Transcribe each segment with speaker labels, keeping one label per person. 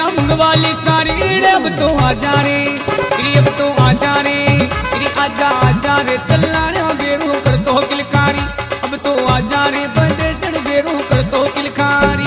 Speaker 1: बोतलियां मंगवाली सारी रे अब तो आजा रे तेरी अब तो आजा रे तेरी आजा आजा रे चलना रे बेरू कर तो किलकारी अब तो आजा रे बंदे चढ़ बेरू कर तो किलकारी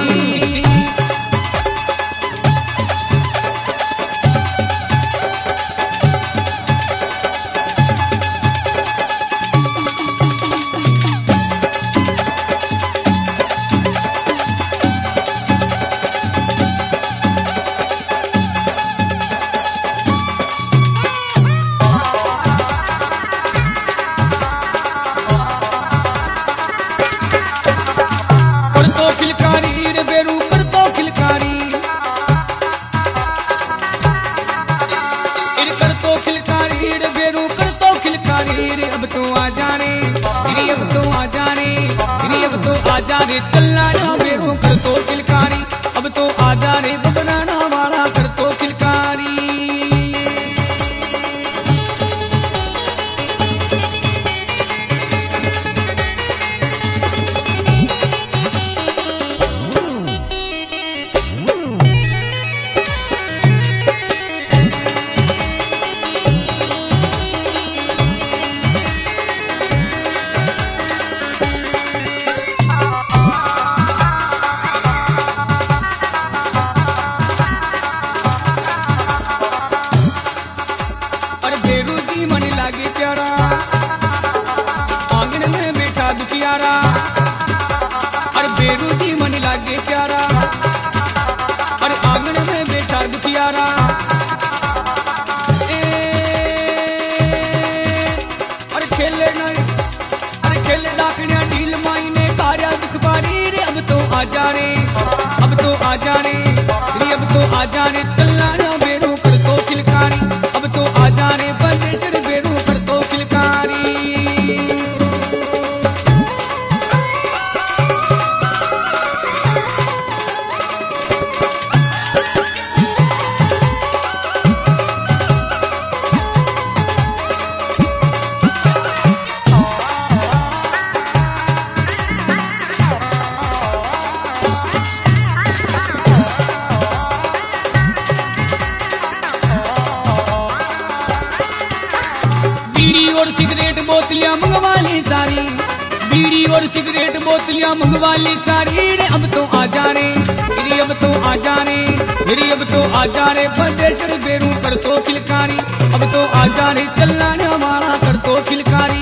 Speaker 1: आजा रे चलना ना बेरू कर तो किलकारी अब तो आजा रे बनाना वाला कर तो किलकारी आंगन में बैठा दुखियारा अरे बेरू जी मन लागे प्यारा अरे आंगन में बैठा दुखियारा अरे खेले डाकनिया ढील माई ने कार्या दुख बारी रे अब तो आजा रे अब तो आजा रे अब तो आजा रे चलना ना बेरू कर तो किलकारी अब तो आजा रे बंदे चढ़ बेरू कर तो किलकारी बीड़ी और सिगरेट बोतलियां मंगवाली सारी बीड़ी और सिगरेट बोतलियां मंगवाली सारी रे अब तो आजा रे तेरी अब तो आजा रे तेरी अब तो आजा रे बंदे चढ़ बेरू कर तो किलकारी अब तो आजा रे चलना रे हमारा कर तो किलकारी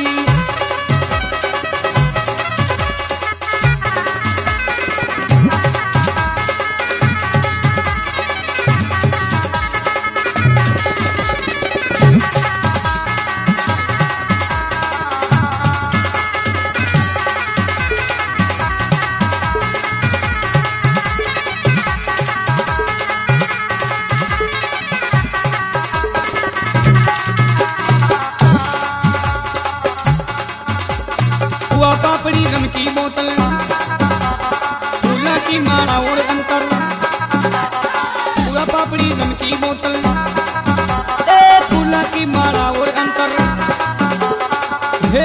Speaker 1: पापड़ी रम की बोतल फूला की माला और अंतर पूरा पापड़ी रम की बोतल फूला की माला और अंतर हे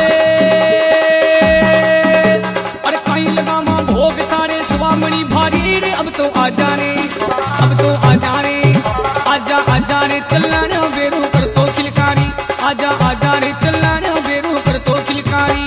Speaker 1: अरे कहीं लगामा भोग तारे स्वामणी भारी रे अब तो आजा रे अब तो आजा रे आजा आजा रे चलना ना बेरू कर तो किलकारी आजा आजा रे चलना ना बेरू कर तो किलकारी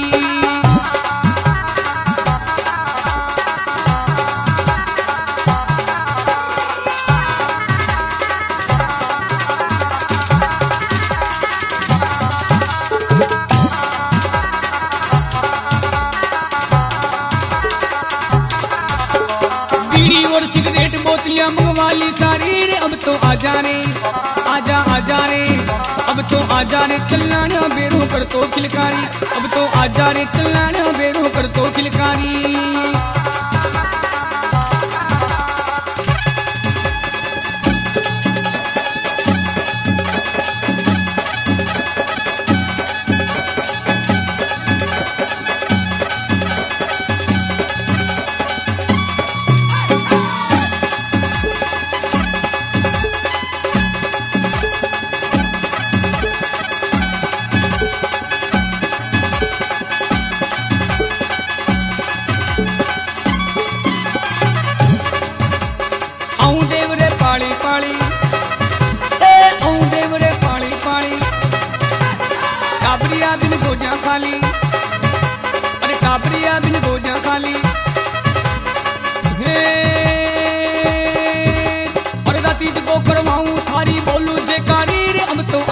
Speaker 1: बीड़ी और सिगरेट बोतलियां मंगवाली सारी रे अब तो आजा रे आजा आजा रे अब तो आजा रे चलना ना बेरू कर तो किलकारी अब तो आजा रे चलना ना बेरू कर तो किलकारी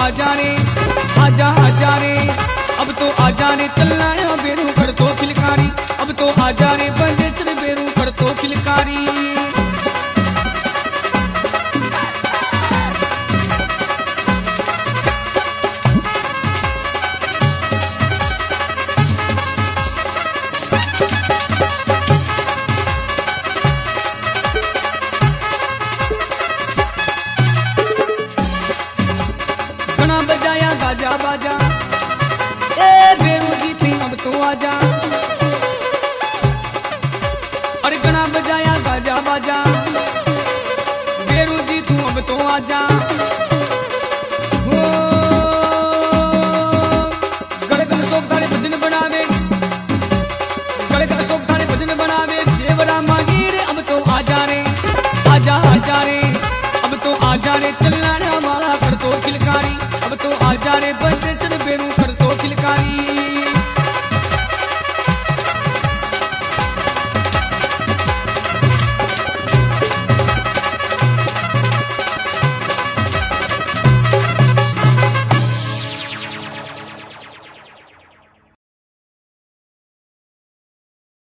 Speaker 1: आजा रे, आजा आजा रे, अब तो आजा रे, चलना बेरू कर तो खिलकारी, अब तो आजा रे, बंदेसर बेरू कर तो खिलकारी। गणा बजाया गाजा बाजा, ए बेरू जी थी अब तो आजा, अरे गणा बजाया गाजा बाजा, बेरू जी तू अब तो आजा। हो गड़गड़ सोख थारे भजन बनावे, गड़गड़ सोख थारे भजन बनावे, देवरा मांगी रे अब तो आजा रे, आजा आजा रे, अब तो आजा रे, चलना वाला कर तो खिलकारी,